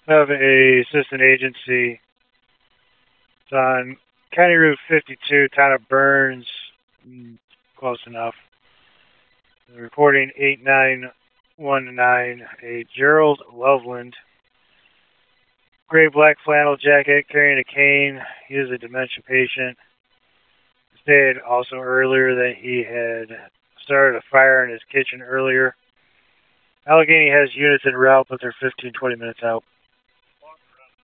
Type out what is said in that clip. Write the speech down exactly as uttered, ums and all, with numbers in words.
of a assistant agency. It's on County Route fifty-two, town of Burns. Mm, Close enough. Reporting eight nine one nine, a Gerald Loveland. Gray black flannel jacket, carrying a cane. He is a dementia patient. Stated also earlier that he had started a fire in his kitchen earlier. Allegheny has units en route, but they're fifteen, twenty minutes out.